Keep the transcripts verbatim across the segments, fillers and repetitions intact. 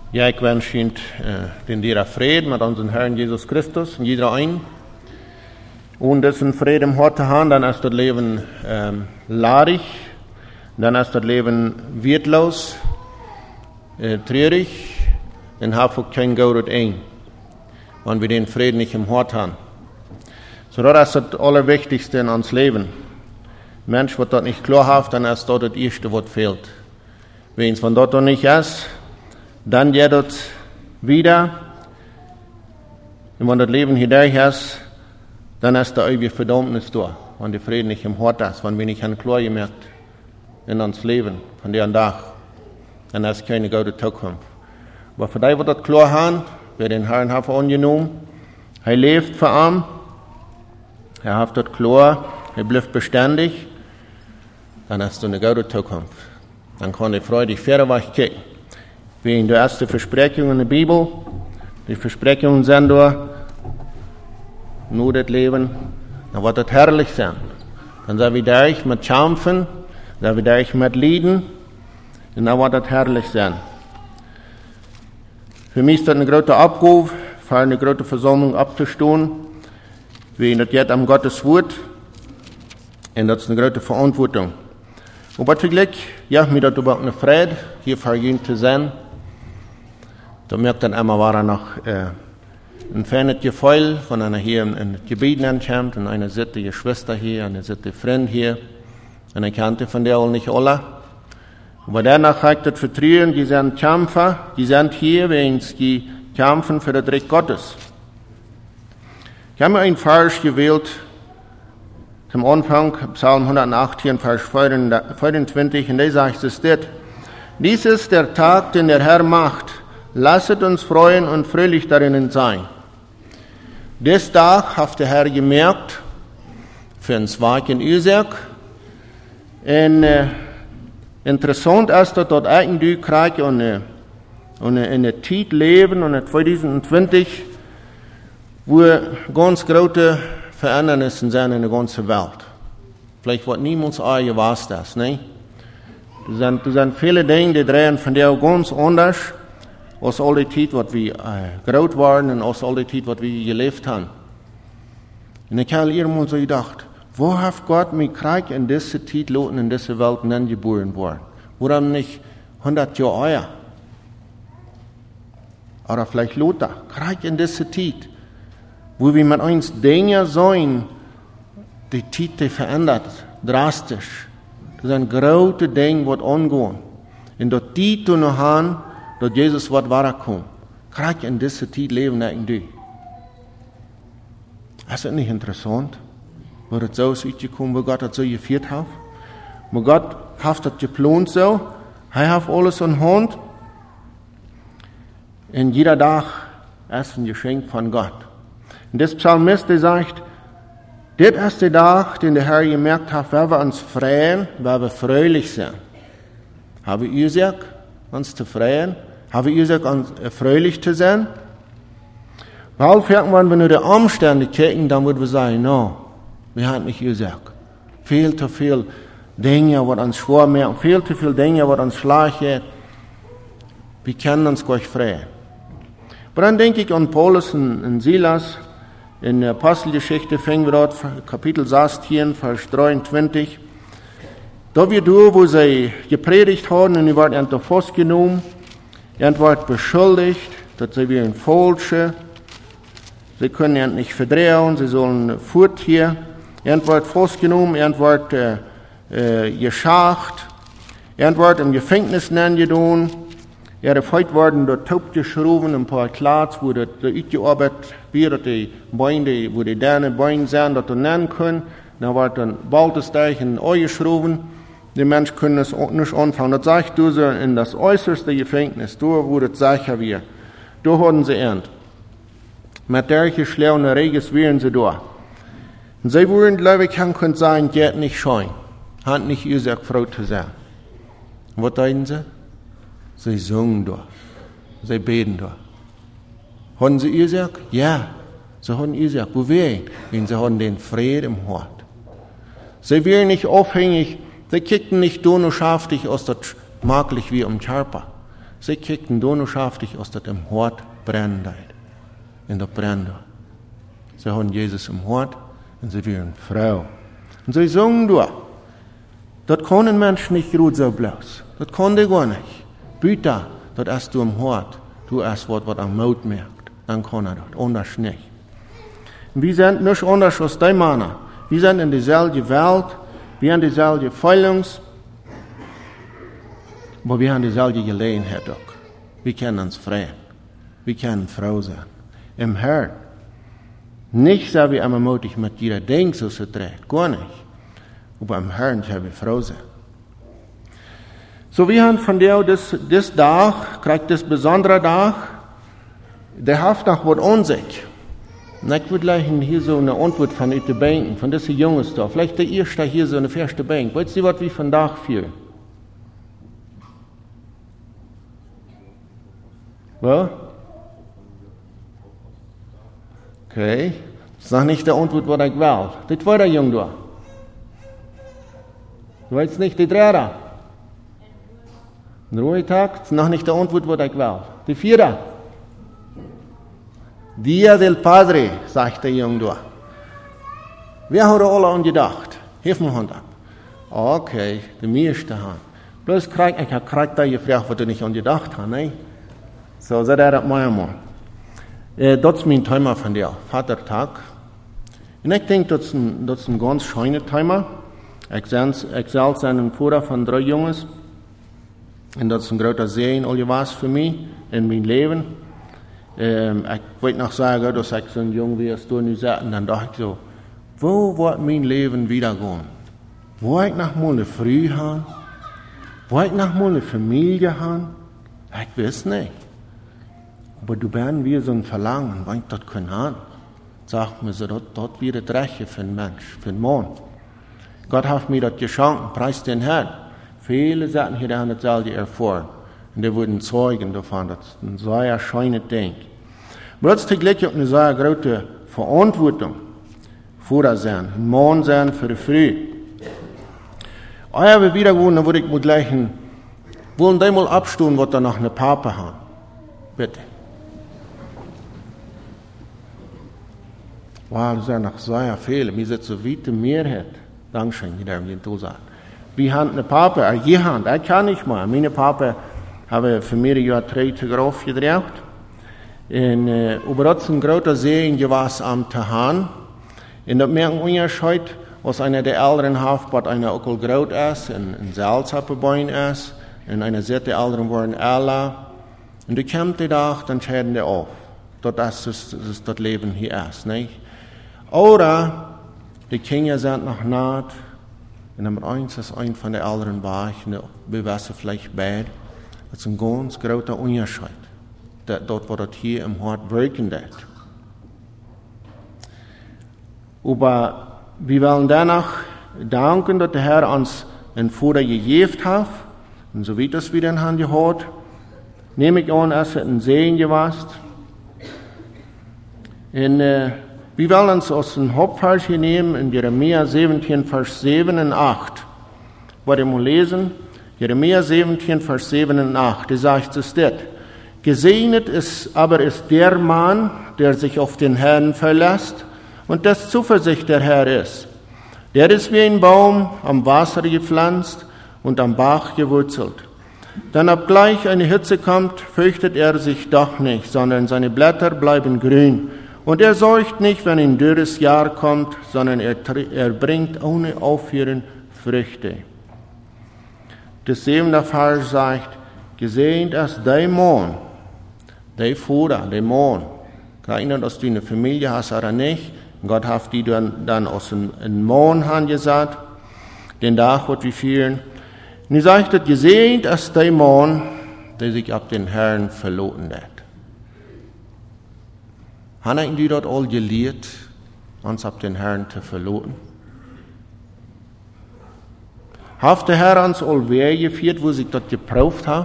Ja, ik wens je den dierer Frieden mit unserem Herrn Jesus Christus, jeder ein. Und das in Frieden im Hort haben, dann ist das Leben ähm, ladig, dann ist das Leben wertlos, äh, traurig, dann haben wir kein Gott ein, wenn wir den Frieden nicht im Hort haben. So, das ist das Allerwichtigste in uns Leben. Mensch, was das nicht klar hat, dann ist das das Erste, was fehlt. Wenn es von dort nicht ist, dann geht es wieder. Und wenn das Leben hier durch ist, dann ist der ewige Verdammnis da, wenn der Frieden nicht im Hort ist, wenn wir nicht ein klar gemerkt in uns Leben, von dem Tag, dann ist keine gute Zukunft. Aber für die, die das klar haben, wer den Herrn hat angenommen, er lebt für ihn, er hat das klar, er bleibt beständig, dann ist das eine gute Zukunft. Dann kann er freudig weiter kicken. Wie in der ersten Versprechung in der Bibel, die Versprechungen sind da, nur das Leben, dann wird das herrlich sein. Dann sind wir durch mit Kämpfen, dann sind wir durch mit Lieden, und dann wird das herrlich sein. Für mich ist das ein großer Abruf, für eine große Versammlung abzustehen, wie das jetzt am Gottes Wort, und das ist eine große Verantwortung. Aber zugleich, ja, mir das überhaupt eine Freude, hier für ihn zu sein. Da merkt dann einmal, war er noch äh, ein feines Gefühl, von einer hier in, in Gebieten ankommt, und eine sitte Geschwister hier, eine sitte Freund hier, eine kannte von der auch nicht alle. Aber danach hat das Vertrauen, die sind Kämpfer, die sind hier, wenn sie kämpfen für das Recht Gottes. Ich habe mir einen Vers gewählt, zum Anfang, Psalm hundertachtzehn, Vers fünfundzwanzig, und da sagt es das: Dies ist der Tag, den der Herr macht. Lasset uns freuen und fröhlich darin sein. Dies Tag hat der Herr gemerkt, für uns Werk in Isaac. Und äh, interessant ist, dass dort eigentlich Krieg und eine, und eine Zeit leben, und zwanzig zwanzig, wo ganz große Veränderungen sind in der ganzen Welt. Vielleicht wird niemand euch weiß das, ne? Es sind, es sind viele Dinge, die drehen von der ganz anders, aus all der Zeit, was wir äh, groß waren, und aus all der Zeit, was wir gelebt haben. Und ich habe irgendwann so gedacht, wo hat Gott mich Krieg in diese Zeit loten, in diese Welt geboren worden? Warum nicht hundert Jahre eher? Oder vielleicht Lothar, Krieg in diese Zeit, wo wir mit uns Dinge sein, die Zeit die verändert, drastisch. Das sind große Dinge, die angehen. Und dort die zu noch haben, dass Jesus wird weiterkommen. Krieg in dieser Zeit leben irgendwie. Ist das nicht interessant? Wo das so ist gekommen, wo Gott das so geführt hat? Wo Gott hat das geplant so. Er hat alles in Hand. Und jeder Tag ist ein Geschenk von Gott. Und das Psalmist, der sagt, das ist der Tag, den der Herr gemerkt hat, wenn wir uns freuen, wenn wir fröhlich sind. Haben wir Isaac, uns zu freuen? Haben wir Isaac, uns fröhlich zu sein? Weil wenn wir nur die Umstände kicken, dann würden wir sagen, no, wir haben nicht Isaac. Viel zu viel Dinge, was uns schwer machen, viel zu viele Dinge, was uns schlagen. Wir können uns gar nicht freuen. Aber dann denke ich an Paulus und, und Silas. In der Apostelgeschichte fängt wir dort, Kapitel sechzehn, Vers dreiundzwanzig. Da wir da, wo sie gepredigt haben, und sie wurden unter Fuß genommen, sie wurden beschuldigt, dass sie wie ein Falsche, sie können ihn nicht verdrehen, sie sollen fort hier. Sie wurden Fuß genommen, sie wurden äh, geschacht, sie wurden im Gefängnis getan. Er ist heute worden dort taub geschrieben, ein paar Platz, wo das gearbeitet wird, die Beine, wo die deine Beine sind, dass du nennen können. Dann wird dann bald das Teich in Ei geschrieben. Die Menschen können es nicht anfangen. Das sagt du so in das äußerste Gefängnis, da wo das sicher wird. Da haben sie ernt. Mit derchen schlechten Reges wären sie da. Und sie würden, glaube ich, können sagen, geht nicht schein. Hat nicht Isaac Frau zu sein. Und was denken sie? Sie singen da. Sie beten da. Haben sie Isaac? Ja. Sie haben Isaac. Wo wäre ihn? Sie haben den Frieden im Hort. Sie wären nicht aufhängig. Sie kickten nicht nur schaftig aus das maglich wie am Körper. Sie kickten donnerschaftig aus dem Hort brennen. In der Brände. Sie haben Jesus im Hort und sie waren Frau. Und sie singen da. Das kann ein Mensch nicht gut so bloß. Das kann der gar nicht. Bitte, das hast du im Hort. Du hast was, was am Mut merkt. Dann kann er das. Anders nicht. Und wir sind nicht anders als die Männer. Wir sind in derselben Welt. Wir haben dieselbe Feilungs. Aber wir haben dieselbe Gelegenheit auch. Wir können uns freuen. Wir können Frau sein. Im Herrn. Nicht so wie immer mutig mit jeder Ding so zu drehen. Gar nicht. Aber im Herrn können wir Frau sein. So wir haben von dir das, das Tag, kriegt das besondere Tag, der haft nach was an sich. Und ich würde gleich hier so eine Antwort von den Banken, von diesen Jungs da. Vielleicht der erste hier so eine erste Bank. Weißt du, was wir von Tag viel? Was? Okay. Das ist noch nicht der Antwort, was ich will. Das war der Junge da. Du weißt nicht, die Dritte. Ein Ruhetag, das ist noch nicht der Antwort, was ich will. Die Vierte. Dia del Padre, sagt der Junge da. Wer hat alle an gedacht? Hilf mir Hand ab. Okay, die meiste Hand. Bloß krieg, ich habe krieg da gefragt, was du nicht an gedacht hast, ne? So, so der hat mein Mann. Äh, das ist mein Thema von dir, Vatertag. Und ich denke, das ist ein, das ist ein ganz schöner Thema. Ich selbst bin ein Vater von drei Jungs. Und das ist ein großer Segen, all was für mich in meinem Leben. Ähm, ich wollte noch sagen, dass ich so ein Junge wie es du nicht sagst. Und dann dachte ich so, wo wird mein Leben wiedergehen? Wo ich noch mal eine Früh haben? Wo ich noch mal eine Familie haben? Ich weiß nicht. Aber du bist wie so ein Verlangen, wenn ich das können haben. Sagt mir so, dort wird das Recht für einen Mensch, für einen Mann. Gott hat mir das geschenkt, preis den Herrn. Viele Sachen hier haben das selber erfahren. Und die wurden Zeugen davon. Das ist ein sehr schönes Ding. Aber das ist gleich auch eine sehr große Verantwortung. Vater sein, ein Mann sein für die Früh. Aber wieder gewohnt, dann würde ich mir gleich ein, wollen die mal abstehen, was da noch eine Papa haben. Bitte. Wow, das sind noch sehr viele. Wir sind so weit Mehrheit. Dankeschön, jeder, wie du sagst. Wir haben eine Papa, eine Hand, ich kann nicht mehr. Meine Papa haben für mehrere Jahre drei Telegraf gedreht. Und, äh, aber das ist ein großer Segen gewesen am Tahan. Und das merken wir ja heute, als einer der älteren hat, was einer auch groß ist, ein, ein Salzappenbein ist, und einer sehr der älteren waren alle. Und die kommt der Tag, dann scheiden die auf. Das ist das, ist das Leben hier ist, nicht? Oder die Kinder sind noch naht. Und Nummer eins ist ein von den älteren Weichen, wir wissen vielleicht bad. Das ist ein ganz großer Unterschied. Dort, wo das hier im Hort wirken wird. Aber wir wollen danach danken, dass der Herr uns einen Vater gegeben hat. Und so wie das wieder in Hand gehört, nehme ich an, dass es ein Segen gewesen. Und äh, wir wollen uns aus dem Hauptvers hier nehmen, in Jeremia siebzehn, Vers sieben und acht. Wollt ihr mal lesen? Jeremia siebzehn, Vers sieben und acht. Da sagt es das. Gesegnet ist aber ist der Mann, der sich auf den Herrn verlässt und das Zuversicht der Herr ist. Der ist wie ein Baum am Wasser gepflanzt und am Bach gewurzelt. Dann obgleich eine Hitze kommt, fürchtet er sich doch nicht, sondern seine Blätter bleiben grün. Und er sorgt nicht, wenn ein dürres Jahr kommt, sondern er, er bringt ohne Aufhören Früchte. Das siebente Vers sagt, gesegnet ist der Mann, der Vater, der Mann. Keiner, dass du eine Familie hast oder nicht. Gott hat die dann, dann aus einem Mann angesagt, den Tag wird wie vielen. Und er sagt, gesegnet ist der Mann, der sich ab den Herrn verloten hat. Haben die dort all gelehrt, uns ab den Herrn zu verloten? Hat der Herr uns all Wege geführt, wo sich das geprüft hat?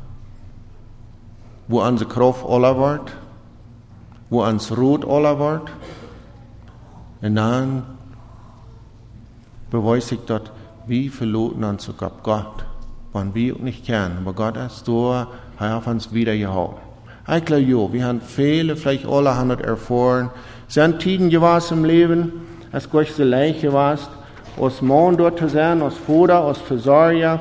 Wo unsere Kraft aller wird? Wo uns Rot aller wird? Und dann beweist sich das, wie verloten uns ab Gott, wann wir nicht kennen. Aber Gott ist da, er hat uns wiedergeholt. Ich glaube, ja, wir haben viele, vielleicht alle haben das erfahren. Es sind Tiden gewesen im Leben, als Gott so leicht gewesen, als Mann dort zu sein, als Vater, als Versorger.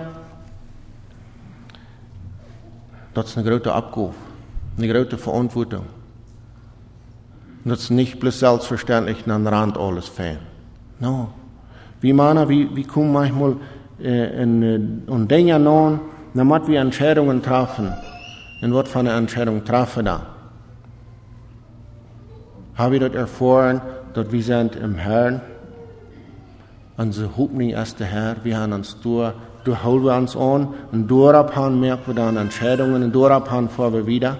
Das ist eine große Abgabe, eine große Verantwortung. Das ist nicht bloß selbstverständlich an den Rand alles fehlen. No. Wie Männer, wie, wie kommen manchmal äh, in, in Dinge an, damit wir Entscheidungen treffen. Und was für eine Entscheidung treffen da? Habe ich das erfahren, dass wir sind im Herrn? Unsere Hoffnung ist der Herr. Wir haben uns durch, durch holen wir uns an. Und durch haben merken wir dann Entscheidungen. Und durch haben fahren wir wieder.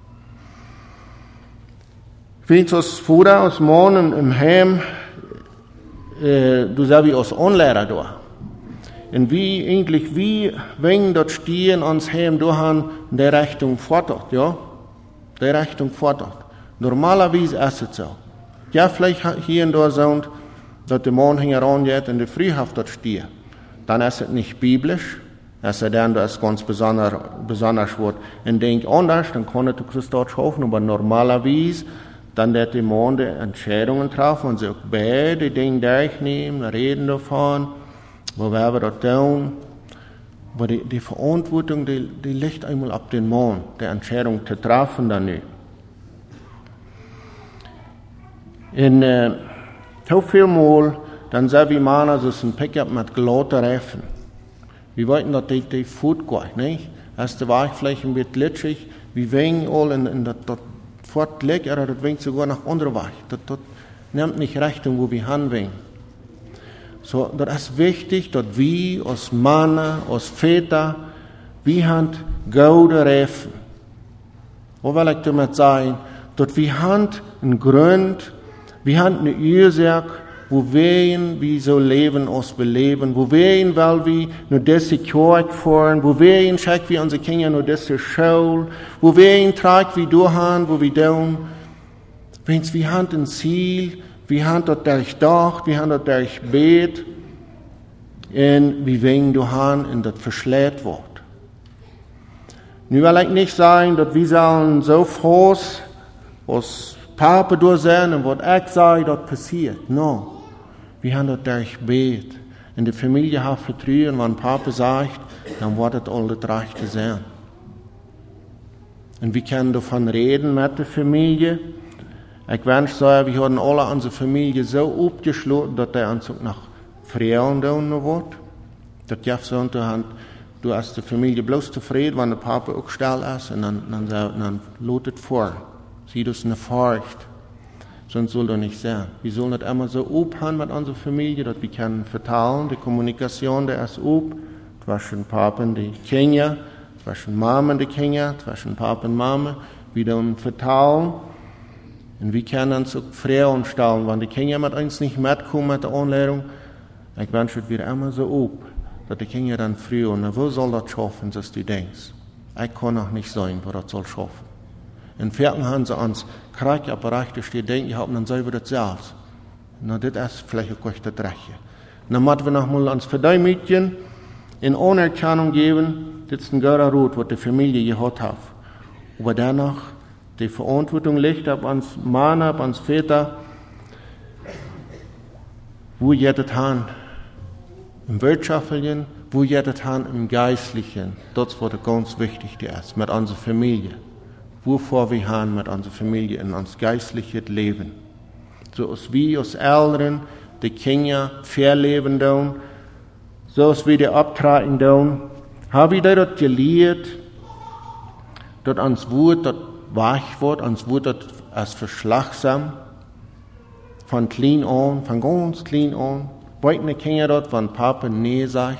Wenn du als Vater, als Mann im Heim, äh, du sagst wie als Anlehrer da. Und wie eigentlich, wie, wenn dort stehen uns Heim, du haben in der Richtung fordert, ja? Der Richtung fordert. Normalerweise ist es so. Ja, vielleicht hier und da sind, dass der Mann herangeht und der Frühhaft dort steht. Dann ist es nicht biblisch. Es sei denn, das ist ganz besonders, besonders wird. Und denk anders, dann kann es das dort schaffen, aber normalerweise, dann wird der Mann die Entscheidungen treffen und sagt, beide Dinge durchnehmen, reden davon, wo werden wir das tun. Aber die, die Verantwortung, die, die liegt einmal auf den Mann, die Entscheidung zu treffen dann nicht. Und äh, so viel Mal, dann sehen wir Männer, das ist ein Pickup mit glatten Reifen. Wir wollten, dass die, die Foot geht, nicht? Als der Weg vielleicht ein bisschen glitschig, wir wegen all in, in das, das fortlegt, oder das winkt sogar nach anderen Weg. Das, das nimmt nicht Richtung, wo wir hinwegen. So, das ist wichtig, dass wir als Männer, als Väter, wir haben gute Reifen. Was will ich damit sagen? Dass wir haben einen Grund, wir haben eine Ursache, wo wir wie so leben, als wir leben, wo wir, weil wir nur diese Kirche fahren, wo wir schauen, wie unsere Kinder nur diese Schule, wo wir tragen, wie du haben, wo wir tun. Wenn wir haben ein Ziel, wir haben dort durchdacht, wir haben dort durchbet, und wir wollen du haben, und das verschlägt wird. Nun will ich nicht sagen, dass wir sollen so froh, was Papa durch sein und was ich sage, das passiert. No. Wir haben das durchbet. In der Familie hat Vertrauen, wenn Papa sagt, dann wird das all das Rechte sein. Und wir können davon reden mit der Familie. Ich wünsche sagen, wir haben alle unsere Familie so abgeschlossen, dass der Anzug nach Frauen tun wird. Das Jeff sagt, du hast die Familie bloß zufrieden, wenn der Papa auch still ist, und dann, dann, dann, dann lotet vor. Sieh das eine Furcht. Sonst soll das nicht sein. Wir sollen nicht immer so abhaben mit unserer Familie, dass wir können vertrauen. Die Kommunikation, der ist ab. Zwischen Papa und die Kinder, zwischen Mama und die Kinder, zwischen Papa und Mama. Wir sollen vertrauen. Und wir können uns auch Frauen stellen, wenn die Kinder mit uns nicht mitkommen mit der Anleitung. Ich wünsche, es wieder immer so ab, dass die Kinder dann früher, und wo soll das schaffen, dass du denkst? Ich kann auch nicht sein, wo das soll schaffen. In Vierten haben sie uns Kriegapparat steht, denken, ich habe dann selber das selbst. Na, das ist vielleicht auch das Rechte. Dann müssen wir nochmal uns für die Mädchen in Anerkennung geben, das ist ein guter Rot, was die Familie gehabt hat. Aber danach, die Verantwortung liegt auf uns Männer, auf uns Väter, wo jedes haben im Wirtschaftlichen, wo jedes haben im Geistlichen. Das, was ganz wichtig ist, mit unserer Familie. Wovor wir haben mit unserer Familie in uns geistliches Leben. So als wir als Eltern die Kinder verleben tun, so als wir die abtragen tun, habe ich das gelehrt, dass uns Wort das weich wird, uns Wort das als verschlagsam, von klein an, von ganz klein an, beuten die Kinder dort, wenn Papa nee sagt,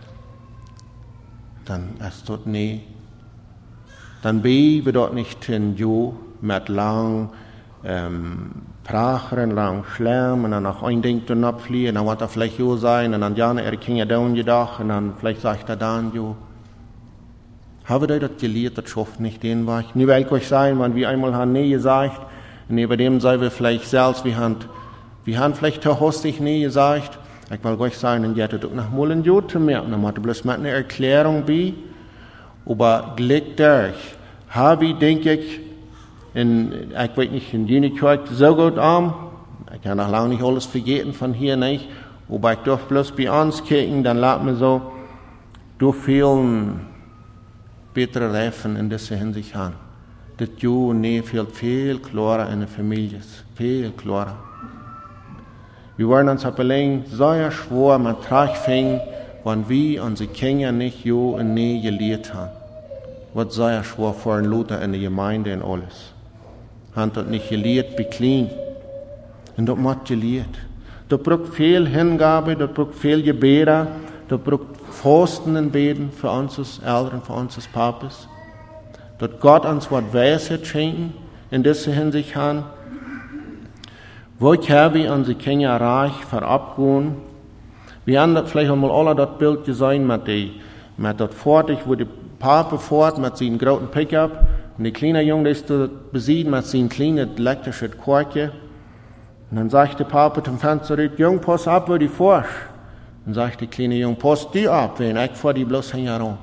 dann ist das nee. Dann beten wir dort nicht in Jo mit lang ähm, Prachen, lang Schlamm, und dann noch ein Ding zu abfliehen, dann wird er vielleicht Jo sein, und dann ja, er Kinder down gedacht, und dann vielleicht sagt er dann Jo. Habe ich das gelehrt, das schafft nicht den Weg. Nie will ich euch sagen, wenn wir einmal haben nee gesagt, und neben dem sei wir vielleicht selbst, wir haben, wir haben vielleicht zu hastig nee gesagt, Ich will euch sagen, und jetzt auch nach Mullen Jute merken, dann macht bloß mit einer Erklärung bei, aber gleich durch, habe ich, denke ich, in, ich weiß nicht, in die Kirche so gut an, ich kann noch lange nicht alles vergessen von hier nicht, aber ich darf bloß bei uns kicken, dann lasst mir so, du vielen bessere Reifen in dieser Hinsicht an. Das Jo und Nee viel, viel klarer in der Familie, viel klarer. Wir wollen uns aber allein so schwer mit Trag fingen, wenn wir unsere Kinder nicht Jo und Nee gelehrt haben. Was so schwer für ein Luther in der Gemeinde und alles. Haben das nicht gelehrt, beklein. Und das muss gelehrt. Das braucht viel Hingabe, das braucht viel Gebete, das braucht Fasten und Beten für uns als Eltern, für uns als Papas. Dass Gott uns was Weisheit schenken, in dieser Hinsicht haben. Wo können wir unsere Kinder reich verabgehen? Wir haben das vielleicht einmal alle das Bild gesehen mit, die, mit das Fahrzeug, wo der Papa fährt mit seinem großen Pickup und der kleine Junge ist besiegt mit seinem kleinen elektrischen Korke. Und dann sagt der Papa zum Fenster, Junge, pass ab, wo du fährst. Dann sagt der kleine Junge, pass die ab, wenn ich fahr die bloß heran.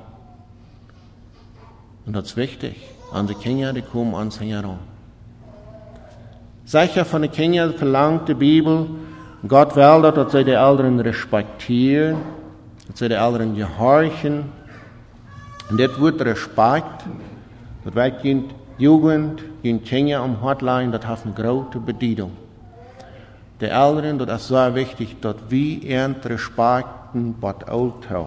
Und das ist wichtig. Unsere Kinder, die kommen uns heran. Sicher von den Kindern verlangt die Bibel, Gott will, dass sie die Eltern respektieren, dass sie die Eltern gehorchen. Und das wird Respekt, das wird die Jugend, die Kinder am Hotline, das hat eine große Bedeutung. Die Eltern, das ist sehr wichtig, dass wir ihren respekten, was alt haben.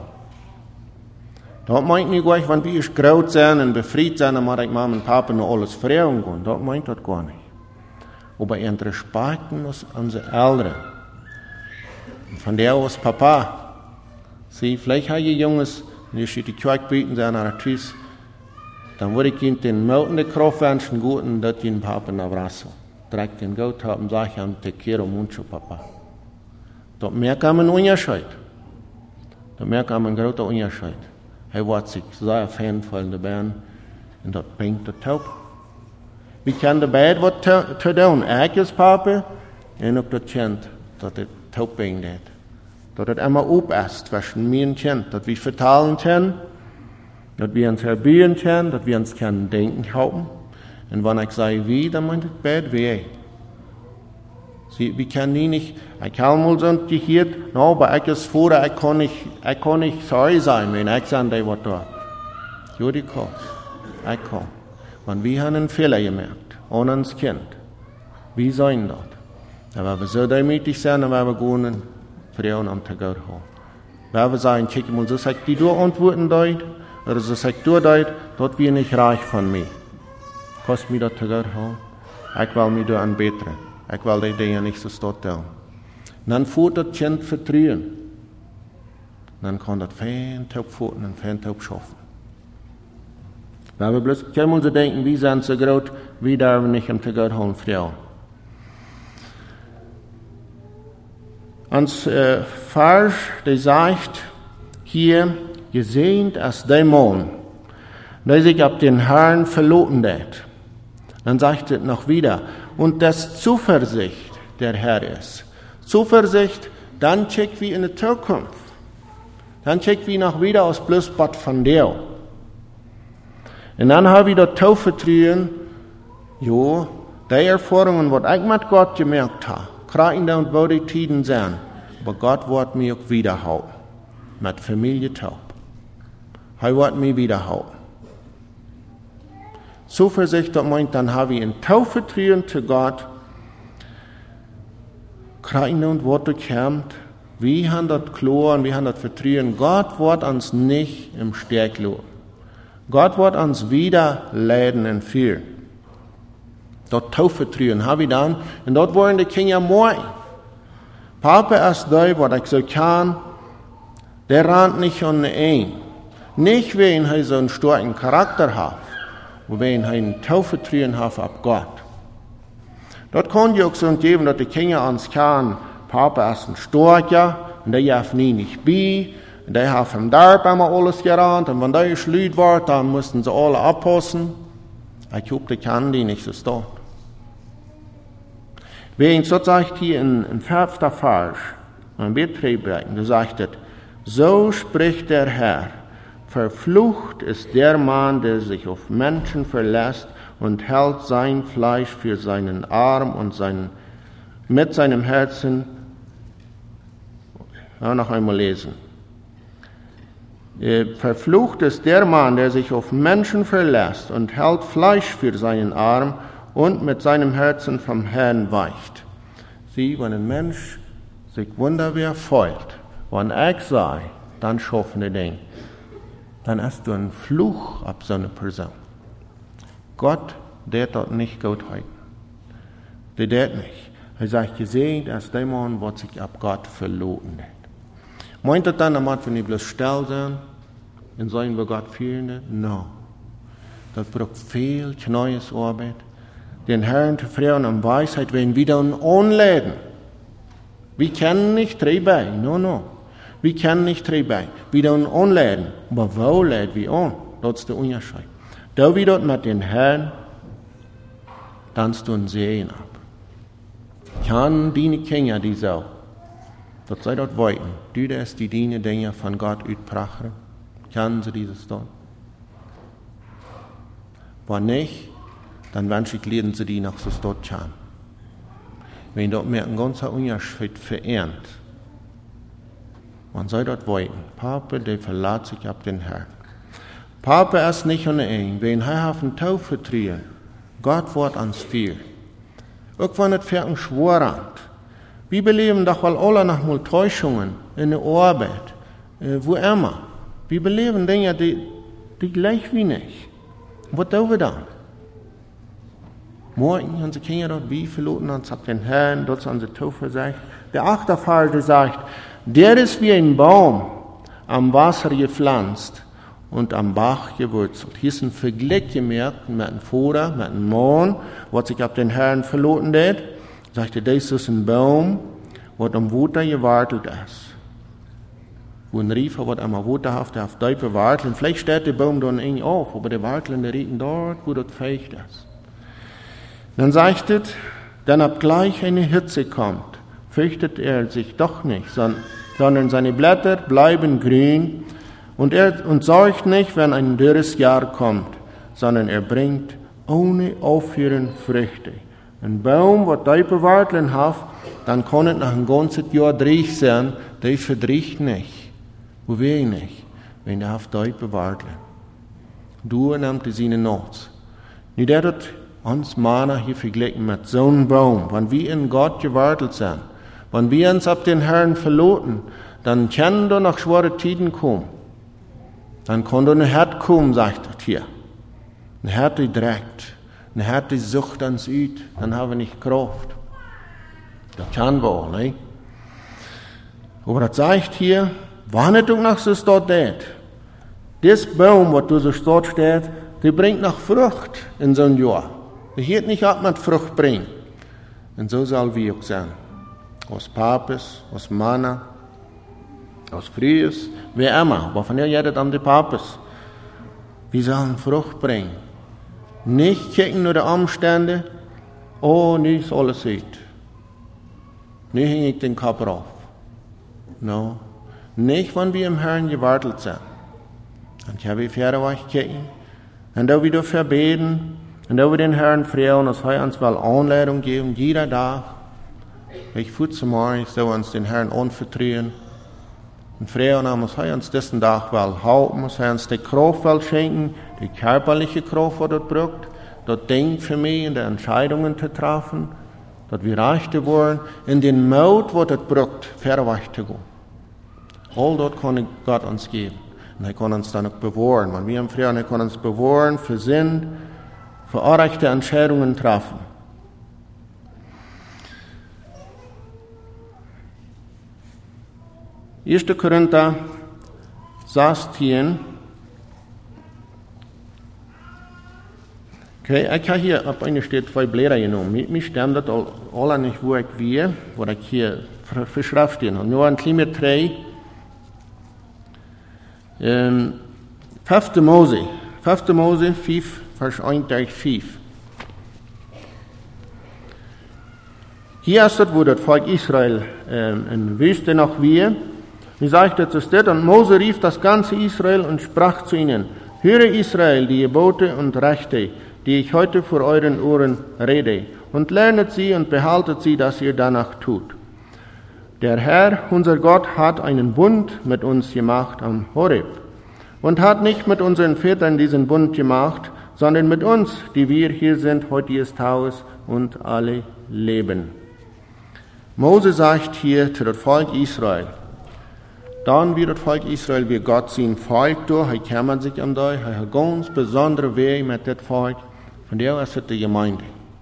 Das meint nicht gleich, wenn wir groß sind und befriedet sind, dann muss ich Mama und Papa noch alles fragen gehen. Das meint das gar nicht. Aber ihren respekten unsere Eltern. Von der aus Papa. Sie, vielleicht haben die Jungs, wenn die die Kirche bieten, sind nach Tisch, dann würde ich ihnen den Melten der Kraft wünschen, guten, dass ihnen Papa nach Brasso. Direkt den Gott haben, sage ich ihm, te quiero mucho, Papa. Dort merkt man einen Unterschied. Dort merkt man einen großen Unterschied. Er war sich sehr Fan von der Band und das bringt das Taub. Wir können dabei was zu tun. Ich als Papa und auch das Kind, dass das Taub bringt. Dass das immer aufpasst zwischen mir und Kind. Dass wir vertalen können, dass wir uns herbeieren können, dass wir uns können denken haben. Und wenn ich sage wie, dann meint es bad wie. Sie, wir können nie nicht, ich kann mal so gehört, no, aber ich ist vor, ich kann nicht, ich kann nicht sorry sein, wenn ich sage, was da. Ja, die kann. Ich kann. Wenn wir haben einen Fehler gemerkt, ohne uns Kind, wie sollen das? Dann werden wir so demütig sein, dann werden wir gehen, Frauen am Tag haben. Wenn wir sagen, check mal, so sagt die du antworten dort, oder so sagt du dort, dort wir nicht reich von mir. Kost mir das Tag haben. Ich will mir da anbeten. Ich will die Dinge nicht so dort tun. Dann fuhrt das Kind vertrauen. Dann kann das fein taub fuhren und fein taub schaffen. Wenn wir bloß können so denken, wir sind so groß, wir dürfen nicht im Tag haben, Frau. Ans äh, Vers, der sagt hier, gesehnt als der Mann, der sich ab den Herrn verloten hat. Dann sagt es noch wieder, und das Zuversicht der Herr ist. Zuversicht, dann check wie in der Zukunft. Dann check wie noch wieder aus bloß Bad von dir. Und dann habe ich das Tauvertrauen, jo, die Erfahrungen, was ich mit Gott gemerkt habe, kriegen und wo die Tiden sind, aber Gott wird mich auch wiederhauen. Mit Familie taub. Er wird mich wiederhauen. Zuversicht, das meint, dann habe ich ein Tauvertrauen zu Gott, kriegen und was kommt, wir haben das klar und wir haben das Vertrauen, Gott wird uns nicht im Stich lassen. Gott wird uns wieder leiden und führen. Das Tauvertrauen habe ich dann, und dort wollen die Kinder morgen. Papa ist da, was ich so kann, der rennt nicht an den ein. Nicht, wenn er so einen starken Charakter hat, aber wenn er ein Tauvertrauen hat auf Gott. Dort kann ich auch so geben, dass die Kinder uns kann, Papa ist ein Starker, und der darf nie nicht bei, und der hat vom Dorf immer alles gerannt, und wenn der geschlüht wird, dann mussten sie alle abpassen. Ich hoffe, die kann die nicht so dort. Wen so sagt hier in, in fünfter Vers, man wird Drehbein, da sagt es, so spricht der Herr, verflucht ist der Mann, der sich auf Menschen verlässt und hält sein Fleisch für seinen Arm und seinen, mit seinem Herzen, ja, noch einmal lesen. Verflucht ist der Mann, der sich auf Menschen verlässt und hält Fleisch für seinen Arm und mit seinem Herzen vom Herrn weicht. Sieh, wenn ein Mensch sich wunderbar freut, wenn ich sei, dann schaffen die Dinge, dann hast du einen Fluch ab so eine Person. Gott, der dort nicht gut halten. Der der nicht. Er sagt, gesehen, dass der Mann, was sich ab Gott verloren hat. Meint das dann, dass wir nicht bloß still sein und sagen wir Gott führen? No. Das braucht viel neues Arbeit. Den Herrn zu fragen und Weisheit werden wieder anladen. Wir können nicht treiben, no, no. Wir können nicht treiben, wieder anladen. Aber wo laden wir an? Das ist der Unterschied. Da wir dort mit den Herrn, dann du ein Sehen ab. Kann die Kinder, die so, das sei dort weiten, du das die Dinge, Dinge von Gott utbrachen, können sie dieses tun? Wenn nicht, dann wünsche ich, lernen sie die noch so dort kann. Wenn dort mir ein ganzer Unterschied verehrt, man soll dort weiten. Papa, der verlässt sich ab den Herrn. Papa ist nicht ohne ihn, wenn er auf den Tau vertrieben, Gott wird ans viel. Auch wenn es für ein Schworrand. Wir beleben doch wohl alle noch mal Täuschungen in der Arbeit, äh, wo immer. Wir beleben Dinge, die, die gleich wie nicht. Was tun wir dann? Morgen haben sie Kinder dort, wie verloren uns ab den Herrn, dort haben sie Taufe gesagt. Der achte Fall, der sagt, der ist wie ein Baum am Wasser gepflanzt und am Bach gewurzelt. Hier ist ein Vergleich gemerkt mit einem Vater, mit einem Mann, was sich ab den Herrn verloren hat. Sagte, das ist ein Baum, was am Wasser gewartet ist. Wo ein Riefer, was einmal waterhaft auf Deipe warteln. Vielleicht steht der Baum dann eng auf, aber der warteln, der riechen dort, wo das feucht ist. Dann sagt es, dann ab gleich eine Hitze kommt, fürchtet er sich doch nicht, sondern seine Blätter bleiben grün und er und sorgt nicht, wenn ein dürres Jahr kommt, sondern er bringt ohne Aufhören Früchte. Ein Baum, der Deipe warteln hat, dann kann es nach einem ganzen Jahr dreich sein, der verdriecht nicht. Wo will ich nicht, wenn der auf Deipe warteln. Du nimmst seine Not. Nicht der hat uns Männer hier verglichen mit so einem Baum. Wenn wir in Gott gewartet sind, wenn wir uns ab den Herrn verloten, dann können da noch schwere Tiden kommen. Dann kann da eine Herd kommen, sagt er hier. Eine Herd, die dreckt. Eine Herd, die sucht ans Üt. Dann haben wir nicht Kraft. Das kann wohl, ne? Aber das sagt hier, wann du noch so dort steht. Das Baum, was du so dort steht, der bringt noch Frucht in so einem Jahr. Der wird nicht ab mit Frucht bringen. Und so soll wir auch sein. Aus Papes, aus Manna, aus Fries, wer immer. Aber von der jedet an die Papes. Wir sollen Frucht bringen. Nicht kicken nur die Umstände. Oh, nicht ist alles gut. Nicht hänge ich den Kopf drauf. No. Nicht, wenn wir im Herrn gewartet sind. Dann können wir Pferde euch kicken. Und da wieder verbeten. Und da wir den Herrn fragen, dass er uns mal Anleitung geben, jeder Tag. Ich fühle zum Morgen, so uns den Herrn anvertrauen. Und fragen, dass er uns diesen Tag mal halten, dass er uns die Kraft will schenken, die körperliche Kraft, die dort braucht, das Ding für mich, in der Entscheidungen zu treffen, dass wir reich geworden, in den Mut, was das braucht, verweicht zu gehen. All das kann Gott uns geben. Und er kann uns dann auch bewahren. Wenn wir im Frieden, er kann uns bewahren, für Sinn, für rechte Entscheidungen treffen. erster Korinther sechzehn. Okay, ich habe hier auf einer steht zwei Blätter genommen. Mich stimmt das alle nicht, wo ich will, wo ich hier verschrift stehe. Und nur ein kleiner drei. Ähm, fünfte Mose. fünfte Mose fünf, Vers eins durch fünf. Hier ist es, wo das Volk Israel äh, in der Wüste noch war. Wie sagt es ist das? Und Mose rief das ganze Israel und sprach zu ihnen: Höre Israel, die Gebote und Rechte, die ich heute vor euren Ohren rede, und lernet sie und behaltet sie, dass ihr danach tut. Der Herr, unser Gott, hat einen Bund mit uns gemacht am Horeb und hat nicht mit unseren Vätern diesen Bund gemacht, sondern mit uns, die wir hier sind, heutiges Tages und alle leben. Mose sagt hier zu dem Volk Israel, dann wird das Volk Israel wie Gott sein Volk durch, er kümmert sich um dich, er hat ganz besondere Wege mit dem Volk, von der ist es die Gemeinde.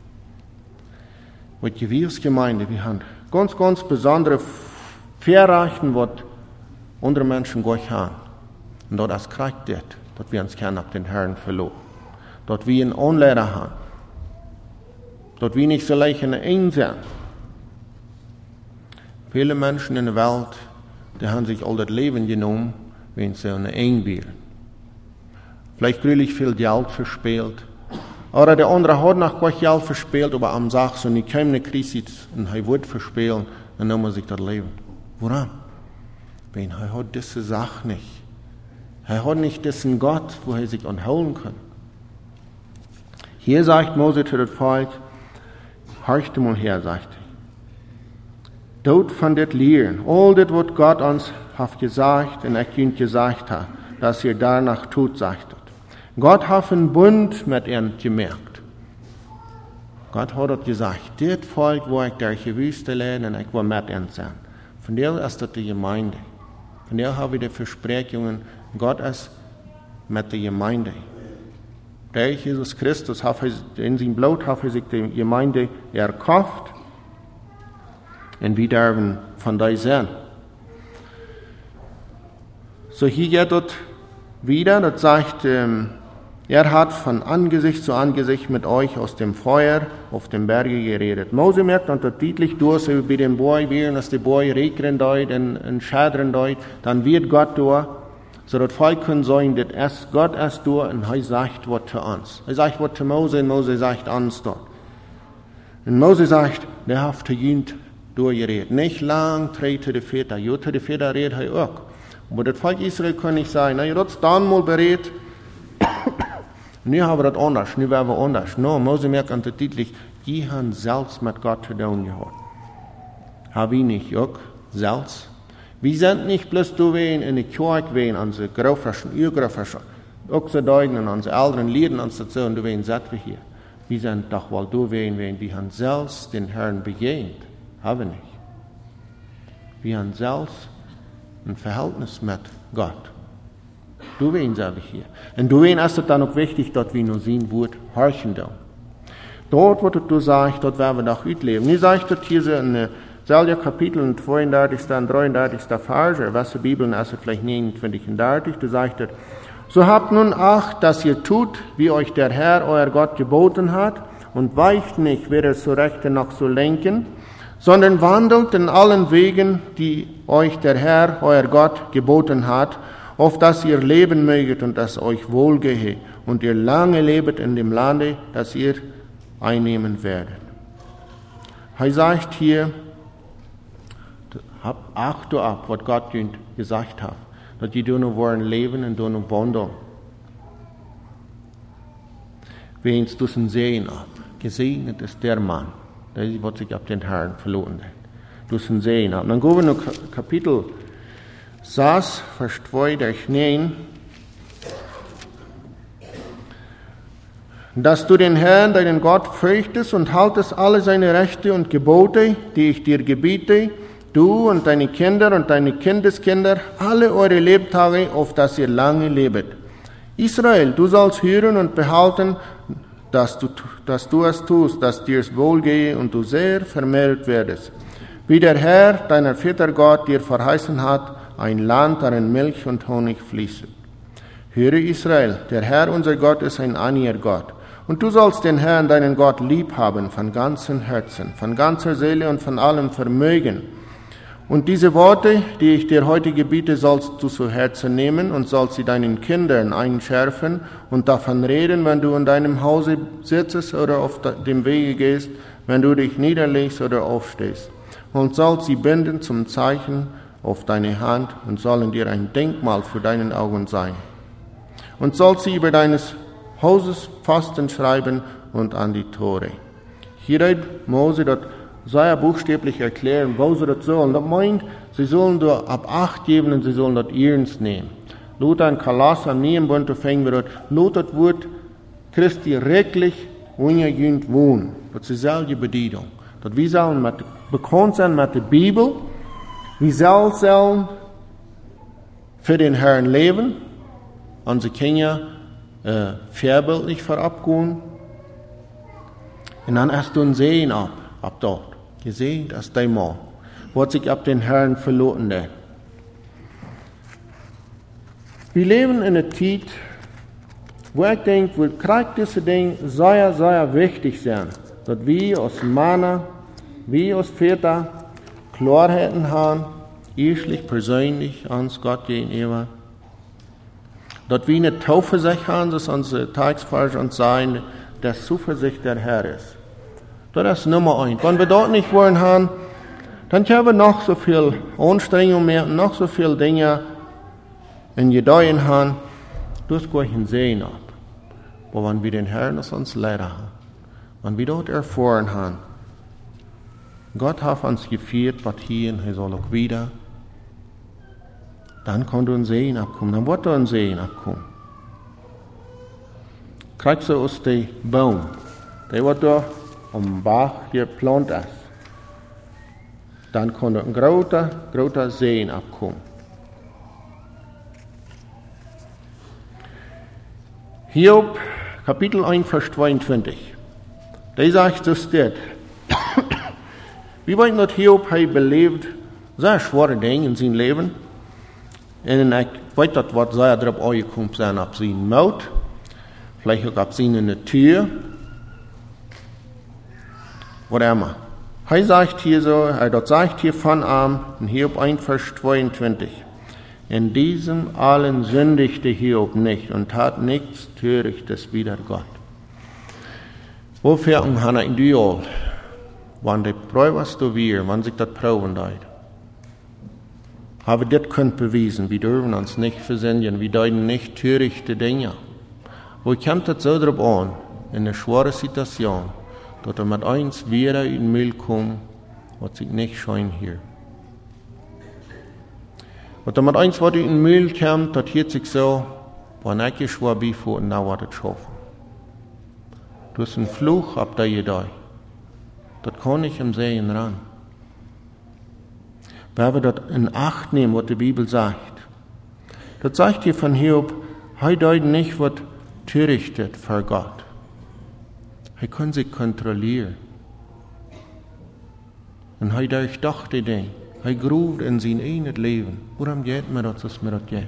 Und wir als Gemeinde, wir haben ganz, ganz besondere Verrechten, was andere Menschen gut haben. Und dort das kriegt das, dass wir uns kennen ab den Herrn verloren. Dort wir einen Unlehrer haben. Dort wir nicht so leicht in der Eng sind. Viele Menschen in der Welt, die haben sich all das Leben genommen, wenn sie in der Eng waren. Vielleicht gründlich viel Geld verspielt. Oder der andere hat noch gut Geld verspielt, aber am Tag so nicht keine Krise und er wird verspielen, dann nimmt man sich das Leben. Woran? Weil er hat diese Sache nicht. Er hat nicht diesen Gott, wo er sich anholen kann. Hier sagt Mose zu dem Volk, horcht mal her, sagt er. Dort von das Lehren, all das, was Gott uns hat gesagt und er Kind gesagt hat, dass ihr danach tut, sagt er. Gott hat einen Bund mit ihnen gemerkt. Gott hat dort gesagt, das Volk, wo ich durch die Wüste lehne, und ich will mit ihnen sein. Von der ist das die Gemeinde. Von der habe ich die Versprechungen, Gott ist mit der Gemeinde. Durch Jesus Christus hat er, in seinem Blut hat er sich die Gemeinde erkauft. Und wir dürfen von da sein. So hier geht dort wieder, das sagt, ähm, er hat von Angesicht zu Angesicht mit euch aus dem Feuer auf dem Berge geredet. Mose merkt untertitlich durch, so bei dem Boy, während dass die Boy regnen dort und schadern dort, dann wird Gott durch, so das Volk können sagen, dass erst Gott erst durch und er sagt was zu uns. Er sagt was zu Mose und Mose sagt uns dort. Und Mose sagt, der hat zu Jünd durchgeredet. Nicht lang trete die Väter, Jutta die Väter redet er auch. Aber das Volk Israel kann nicht sagen, na, ihr habt es dann mal berät, nu haben wir das anders, nu werden wir anders. No, Mose merkt untertitlich, die haben selbst mit Gott zu tun gehabt. Haben wir nicht auch selbst? Wir sind nicht bloß du wen in der Kirche, wen unsere Großeltern, Urgroßeltern, auch so deuten und unsere Eltern lehren uns dazu, und du wen sind wir hier. Wir sind doch wohl du wen, wen wir haben selbst den Herrn begegnet. Haben wir nicht. Wir haben selbst ein Verhältnis mit Gott. Du wen sage ich hier. Und du wen ist es dann auch wichtig, dort wir nur sehen, wo es horchen da. Dort, wo du sagst, dort werden wir doch leben. Nie sagst du hier so in selben Kapitel zweiunddreißigsten und dreiunddreißigsten Verse, was die Bibel ist es vielleicht neunundzwanzig und dreißig, du sagst dort, so habt nun Acht, dass ihr tut, wie euch der Herr, euer Gott, geboten hat, und weicht nicht, weder zur Rechten noch zur Linken, sondern wandelt in allen Wegen, die euch der Herr, euer Gott, geboten hat, auf dass ihr leben möget und dass euch wohlgehe und ihr lange lebet in dem Lande, das ihr einnehmen werdet. Er sagt hier, acht du ab, was Gott gesagt hat, dass die du nur wollen leben und du nur wandeln. Wen du sehen ab, gesegnet ist der Mann, der wird sich ab den Herrn verloren hat. Du sehen ab. Dann gehen wir noch Kapitel sechs, Vers zwei, durch neun. Dass du den Herrn, deinen Gott, fürchtest und haltest alle seine Rechte und Gebote, die ich dir gebiete, du und deine Kinder und deine Kindeskinder, alle eure Lebtage, auf dass ihr lange lebet. Israel, du sollst hören und behalten, dass du, dass du es tust, dass dir es wohlgehe und du sehr vermehrt werdest. Wie der Herr, deiner Väter Gott, dir verheißen hat, ein Land, darin Milch und Honig fließen. Höre Israel, der Herr, unser Gott, ist ein einiger Gott. Und du sollst den Herrn, deinen Gott, lieb haben von ganzem Herzen, von ganzer Seele und von allem Vermögen. Und diese Worte, die ich dir heute gebiete, sollst du zu Herzen nehmen und sollst sie deinen Kindern einschärfen und davon reden, wenn du in deinem Hause sitzest oder auf dem Wege gehst, wenn du dich niederlegst oder aufstehst, und sollst sie binden zum Zeichen auf deine Hand und sollen dir ein Denkmal für deinen Augen sein. Und sollst sie über deines Hauses Pfosten schreiben und an die Tore. Hier redet Mose das sehr buchstäblich erklären, wo sie das sollen. Das meint, sie sollen da ab Acht geben und sie sollen das ernst nehmen. Lothar in Kolosser nehmen wollen, fängen wir dort. Lothar das Wort Christi wirklich unjüngend wohnen. Das ist dieselbe Bedeutung. Dat wir sollen mit, bekannt sein mit der Bibel. Wir sollen für den Herrn leben. Und sie können ja äh, vorbildlich vorabgehen. Und dann hast du ein Sehen ab, ab dort. Gesehen, das ist dein Mann. Wo sich ab den Herrn verloren hat. Wir leben in einer Zeit, wo ich denke, wo Krieg diese Dinge sehr, sehr wichtig sind. Dass wir als Männer, wir als Väter Klarheiten haben, ehrlich, persönlich, uns Gott gegenüber. Dass wir eine Zuversicht haben, dass unsere Tagsvers uns sagen, dass Zuversicht der Herr ist. Das ist Nummer eins. Wenn wir dort nicht wollen haben, dann haben wir noch so viel Anstrengung mehr, noch so viele Dinge in Gedeihen haben, das gleich sehen ab. Aber wenn wir den Herrn als uns Lehrer haben, wenn wir dort erfahren haben, Gott hat uns geführt, was hier und er soll auch wieder, dann kann du ein Sehen abkommen, dann wird du ein Sehen abkommen. Kriegst du aus dem Baum, der wird da am Bach geplant ist, dann kann du ein großer, großer Sehen abkommen. Hiob, Kapitel eins, Vers zweiundzwanzig. Der sagt, das steht. Wir wollen, dass Hiob belebt, sehr schwere Dinge in seinem Leben. Und ich weiß, dass was sehr darauf angekommen sind, ab seinem Mord, vielleicht auch ab seiner Tür, oder immer. Er sagt hier so, er dort sagt hier von Arm, in Hiob eins, Vers zweiundzwanzig. In diesem allen sündigte Hiob nicht und tat nichts Törichtes wider Gott. Wofür haben wir in Dual? Wenn die Prüfers du wir, wenn sich das Proben deit. Aber das könnt bewiesen, wir dürfen uns nicht versündigen, wir deuten nicht törichte Dinge. Wo kommt das so drauf an, in einer schweren Situation, dass er mit eins wieder in den Müll kommt, was sich nicht scheint hier. Und damit eins, was in den Müll kommt, das hört sich so, wenn ich schwer before und dann wird es schaffen. Du hast einen Fluch ab der Jedei. Das kann ich im Sehen ran. Wenn wir das in Acht nehmen, was die Bibel sagt. Das sagt hier von Hiob, er deut nicht, was törichtet für Gott. Er kann sich kontrollieren. Und er durchdacht die Dinge. Er gruft in sein eigenes Leben. Warum geht mir das, dass mir das geht?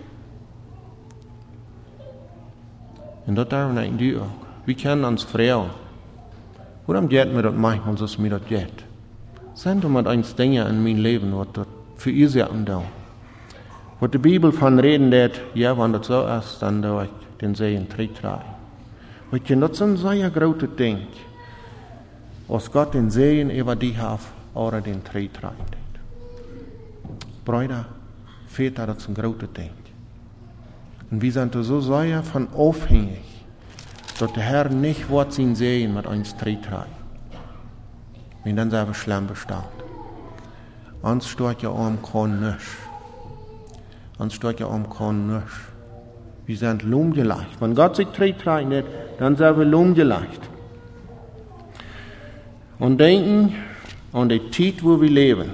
Und das darf nicht die auch. Wir kennen uns Frauen. Warum geht mir das manchmal, dass mir das geht? Sind doch mal eins Dinge in meinem Leben, was das für ihr Sachen da. Was die Bibel von reden wird, ja, wenn das so ist, dann da ich den Segen trägt. Weil das sind sehr große Dinge. Was Gott den Segen über die hat, oder den trägt. Brüder, Väter, das sind große Dinge. Und wir sind so sehr von abhängig, dass der Herr nicht wird sein Segen mit uns trägt. Wenn dann sind wir schlimm bestellt. Uns steht ja um kein nichts. Uns steht ja um kein nichts. Wir sind lumgeleicht. Wenn Gott sich trägt, dann sind wir lumgeleicht. Und denken an die Zeit, wo wir leben.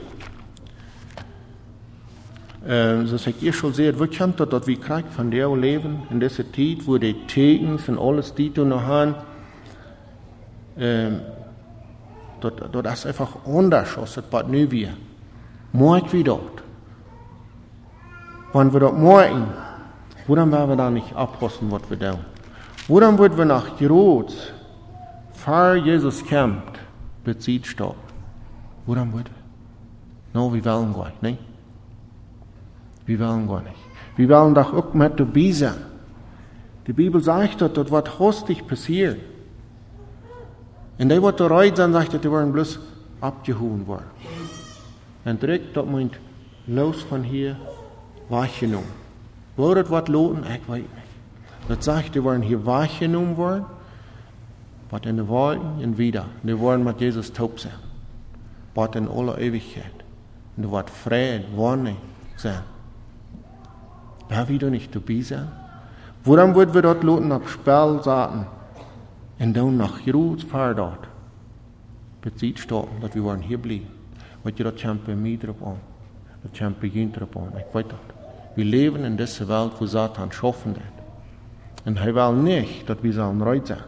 Äh, so ich ihr schon seht, wo kommt das, dass wir Krieg von der leben, in dieser Zeit, wo die Tegens und alles, die du noch haben, äh, das, das ist einfach anders, als das was nu wir. Morgen wie dort. Wenn wir dort morgen, warum werden wir da nicht abpassen, was wir tun? Warum wird wir nach Jerusalem, vor Jesus kommt, bezieht stehen? Warum wird? No, wir wollen gar nicht, ne? Wir wollen gar nicht. Wir wollen doch auch mit dabei sein. Die Bibel sagt, dass das was hastig passiert. Und die, die reut sind, sagt, die waren bloß abgehauen worden. Und direkt, das meint, los von hier, wahrgenommen. Wo das was loten, ich weiß nicht. Das sagt, die waren hier wahrgenommen worden, was in den Wolken und wieder. Die waren mit Jesus taub sein. Was in aller Ewigkeit. Und was Frieden, Wonne sein. Da wieder nicht dabei sein. Woran würden wir dort loten, auf Spell saten? Und dann nach Jerusalem dort. Bezieht stoppen, dass wir waren hier bleiben. Weil ihr das kämpfen mit drauf an. Das kämpfen jeden drauf an. Ich weiß das. Wir leben in dieser Welt, wo Satan schaffen wird. Und er will nicht, dass wir sollen reut sein.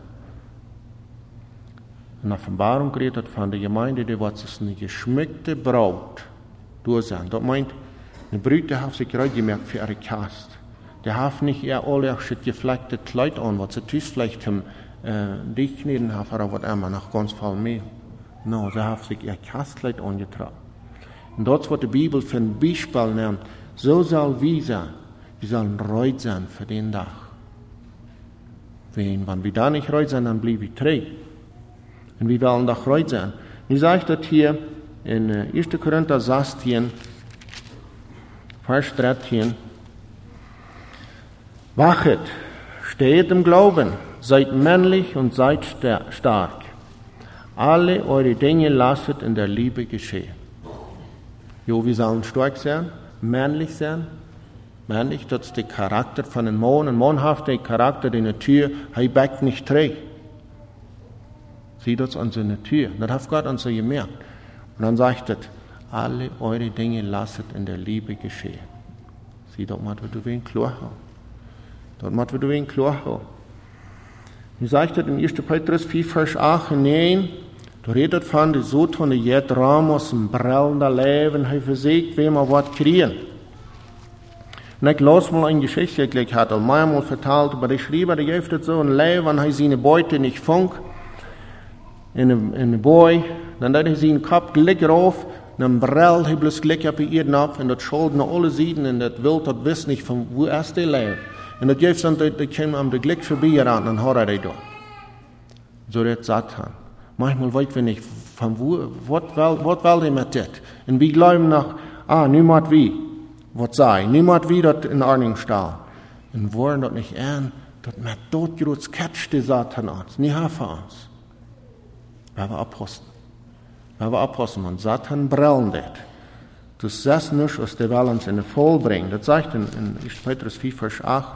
Eine Offenbarung geredet von der Gemeinde, die was eine geschmückte Braut durch sein. Das meint, eine Brüte hat sich gerade gemerkt für ihre Kast. Die haben nicht eher alle gefleckte Kleid an, was sie tüß vielleicht zum äh, Dichtkneten haben, oder was immer, nach ganz viel mehr. No, sie haben sich ihr Kastkleid angetragen. Und dort, was die Bibel für ein Beispiel nimmt, so soll wir sein. Wir sollen reut sein für den Tag. Wenn, wenn wir da nicht reut sind, dann bleiben wir träge. Und wir wollen doch reut sein. Wie sagt das hier in erster Korinther sechzehn, Vers dreizehn. Wachet, steht im Glauben, seid männlich und seid stark. Alle eure Dinge lasset in der Liebe geschehen. Jo, wir sollen stark sein, männlich sein. Männlich, das ist der Charakter von einem Mann. Ein Mann hat den Charakter der Natur, er backt nicht träge. Sieh das an seiner Natur. Das hat Gott an so gemerkt. Und dann sagt er, alle eure Dinge lasset in der Liebe geschehen. Sieh doch mal, was du wen klar hast. Dort mal, was du wen klar hast. Wie sagt er in erster Petrus vier, Vers acht und neun, da redet von der Soton, die jet Ramos, ein brellender Leben, er versiegt, wem er was kriegen. Und ich las mal eine Geschichte, die ich hatte mehrmal verteilt, aber der Schreiber, der gibt so ein Leben, wenn er seine Beute nicht fängt, in einem Boy, dann hat er seinen Kopf gleich rauf, dann brellt er bloß gleich auf die Erde ab, und das schalten alle Seiten, und das will das wissen nicht, von wo ist der Leben. Und das gibt dann, das kommt am Glück vorbei ran, dann hat er das da. So redet Satan. Manchmal weiß wir nicht, von wo, was will, was will er mit das? Und wir glauben nach, ah, niemand wie, was sei, niemand wie das in Ordnung stehen. Und wollen das nicht an, das mit dort groß catcht der Satan uns, nicht für uns. Wir wir abhosten. Wir wir abhosten, und Satan brellt das. Das ist nicht, was der will uns in den Fall bringen. Das sagt in, in erster Petrus vier, Vers acht.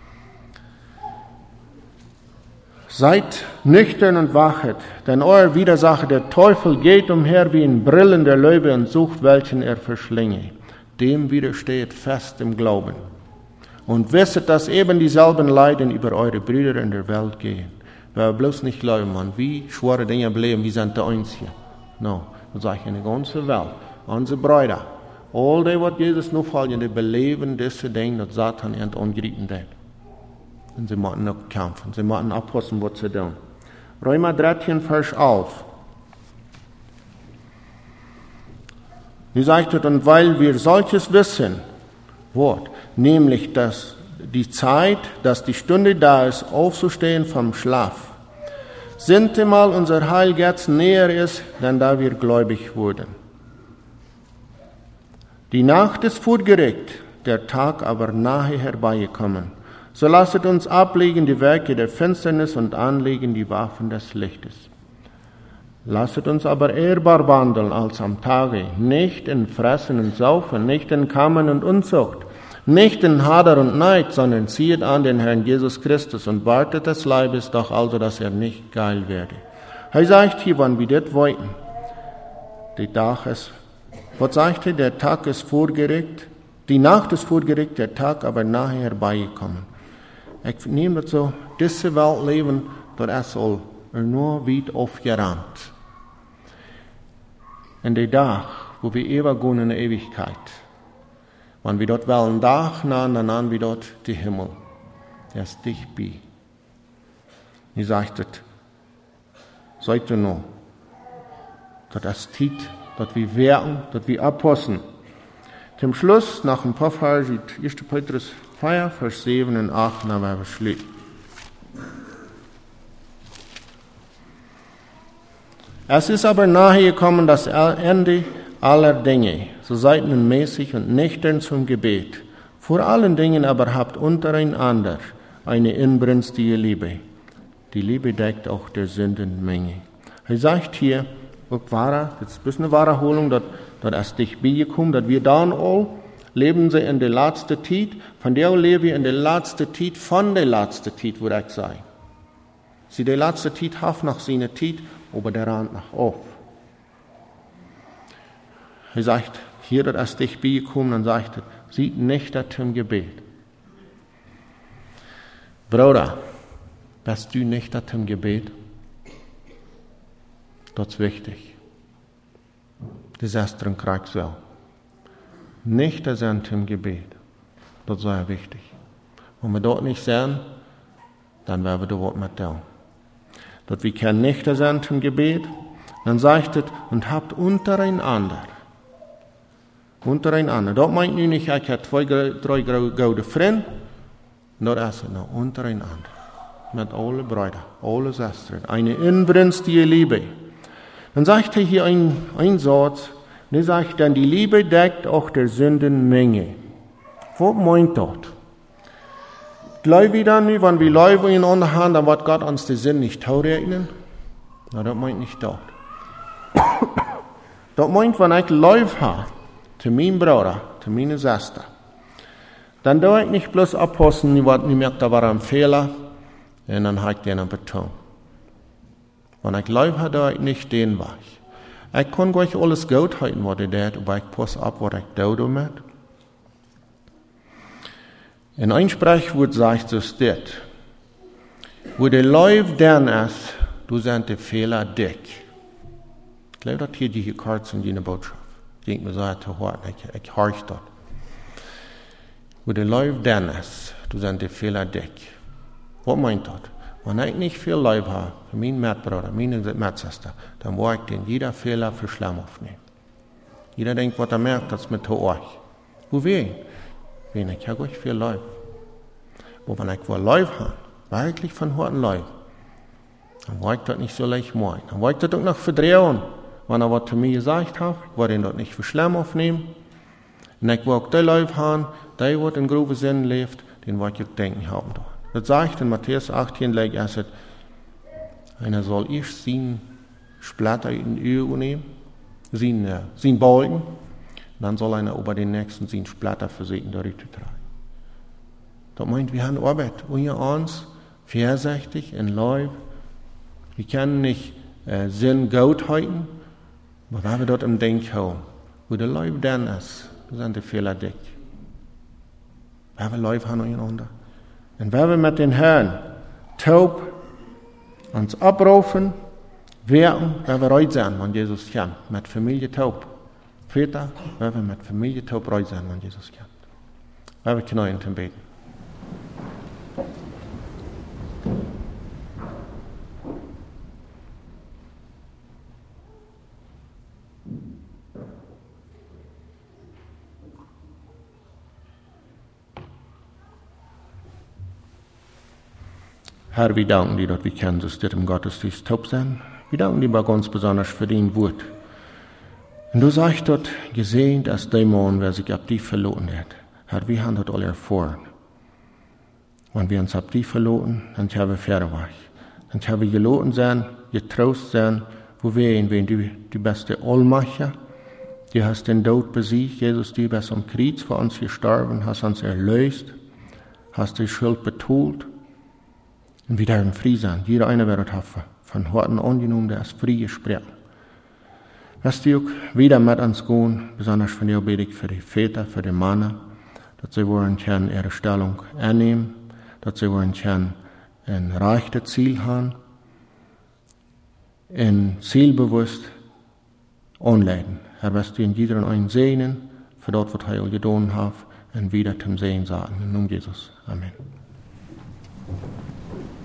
Seid nüchtern und wachet, denn euer Widersacher, der Teufel, geht umher wie ein brillender Löwe und sucht, welchen er verschlinge. Dem widersteht fest im Glauben. Und wisset, dass eben dieselben Leiden über eure Brüder in der Welt gehen. Wir bloß nicht glauben, man, wie schwere Dinge bleiben, wie sind da uns hier. No, das sage ich in der ganzen Welt. Unsere Brüder, all die, was Jesus noch folgen, die beleben diese Dinge, dass Satan ihnen angreifen wird. Und sie müssen noch kämpfen. Sie müssen abpassen, was sie tun. Römer dreizehn, Vers elf. Wie sagt es, und weil wir solches wissen, Wort, nämlich, dass die Zeit, dass die Stunde da ist, aufzustehen vom Schlaf, sind einmal unser Heil jetzt näher ist, denn da wir gläubig wurden. Die Nacht ist fortgerückt, der Tag aber nahe herbeigekommen. So lasset uns ablegen die Werke der Finsternis und anlegen die Waffen des Lichtes. Lasset uns aber ehrbar wandeln als am Tage, nicht in Fressen und Saufen, nicht in Kammern und Unzucht, nicht in Hader und Neid, sondern ziehet an den Herrn Jesus Christus und wartet des Leibes doch also, dass er nicht geil werde. Er sagt hier, wann wir das wollten, der Tag ist, was sagt er, der Tag ist vorgerückt, die Nacht ist vorgerückt, der Tag aber nahe herbeigekommen. Ich nehme das so, diese Welt leben, das ist all nur weit aufgerannt. In der Tag, wo wir ewig gehen in der Ewigkeit, wenn wir dort wollen, Tag nahen, dann nahen wir dort den Himmel. Der ist dicht bei. Ich sagte, seid ihr noch, das ist Zeit, dass wir werken, dass wir abpassen. Zum Schluss, nach ein paar Versen, erster Petrus vier, Vers sieben und acht, dann werden wir schließen. Es ist aber nahe gekommen das Ende aller Dinge. So seid nun mäßig und nüchtern zum Gebet. Vor allen Dingen aber habt untereinander eine inbrünstige Liebe. Die Liebe deckt auch der Sündenmenge. Er sagt hier, auch wahre, das ist ein bisschen eine Wiederholung, dass, dass es dich beigekommen, dass wir dann all leben sie in der letzten Zeit, von der leben wir in der letzten Zeit, von der letzten Zeit, würde ich sagen. Sie die letzte Zeit haben nach seiner Zeit, aber der Rand nach auf. Er sagt, hier, dass es dich beigekommen, dann sagt er, sieht nicht das im Gebet. Bruder, bist du nicht das im Gebet? Das ist wichtig. Das ist ein Kriegswell. Nicht das im Gebet. Das ist sehr wichtig. Wenn wir dort nicht sehen, dann werden wir dort mit tun. Dass wir kennen nicht das im Gebet, dann sagt es, und habt untereinander. Untereinander. Dort meint nu nicht, ich habe zwei, drei gute Freunde. Dort ist es noch untereinander. Mit alle Brüder, alle Schwestern. Eine inbrünstige Liebe. Dann sagt er hier ein, ein Satz, der sagt dann, die Liebe deckt auch der Sündenmenge. Was meint das? Glauben wir dann, wenn wir Leute ineinander haben, dann wird Gott uns die Sünde nicht taurechnen? Na, das meint nicht das. Das meint, wenn ich Leute habe, zu meinem Bruder, zu meiner Schwester, dann darf ich nicht bloß abpassen, ich merke, da war ein Fehler, und dann habe ich den betont. Wenn ich Leute habe, darf ich nicht den Weg. Ich kann gleich alles gut halten, was ich tut, aber ich passe ab, was ich tue damit. In ein Sprichwort sagt es das, wo der Leute dann ist, du sind die Fehler dick. Ich glaube, das hier die kurz in die Botschaft. Ich denke mir so, zu hart, ich, ich horch dort. Wo der Leute dann ist, du sind die Fehler dick. Was meint das? Wenn ich nicht viel Leib habe, für meinen Mitbruder, meine Mitschwester, dann muss ich den jeder Fehler für Schlamm aufnehmen. Jeder denkt, was er merkt, das ist mit euch. Wo wir? Wenn ich habe euch viel Leib. Aber wenn ich wohl Leib habe, wirklich von harten Leib, dann will ich das nicht so leicht machen. Dann will ich das auch noch verdrehen. Wenn er was zu mir gesagt hat, ich will ihn dort nicht für Schlamm aufnehmen. Und ich will auch die Leib haben, der, der in groben Sinn lebt, den will ich auch denken haben. Das sagt in Matthäus achtzehn, like er sagt, einer soll erst sein Splatter in die Öl nehmen, sein, äh, sein Balken, dann soll einer über den nächsten sein Splatter versehen, der Rüte tragen. Das meint, wir haben Arbeit, unter uns, vorsichtig, in Leib. Wir können nicht äh, Sinn gut halten, aber wenn wir dort im Denk haben, wo der Leib dann ist, sind die Fehler dick. Wenn wir Leib haben untereinander. Und wenn wir mit den Herren taub uns abrufen, werden, wenn wir reut sein, wenn Jesus kommt, mit Familie taub. Väter, wenn wir mit Familie taub reut sein, wenn Jesus kommt. Wenn wir knien zum Beten. Herr, wir danken dir, dass wir kennen, dass dir im Gottesdienst taub sind. Wir danken dir aber ganz besonders für dein Wort. Und du sagst dort, gesehen, dass der Mann, wer sich ab dir verloren hat. Herr, wir haben dort alle erfahren. Wenn wir uns ab dir verloren, dann haben wir Fährweg. Dann haben wir geloten sein, getrost sein, wo wir ihn, wenn du die beste Allmacher, du hast den Tod besiegt, Jesus, du bist am Kreuz für uns gestorben, hast uns erlöst, hast die Schuld betont. Und wir dürfen frei sein. Jeder eine wird haben, von Horten angenommen, der ist frei gesprochen. Lass dich auch wieder mit uns gehen, besonders von dir bete ich für die Väter, für die Männer, dass sie wollen können ihre Stellung annehmen, dass sie wollen können ein reiches Ziel haben, ein zielbewusst anleiten. Herr, wirst du in jedem einen segnen, für dort, was er getan hat, und wieder zum Sehen sagen. In Namen Jesus. Amen.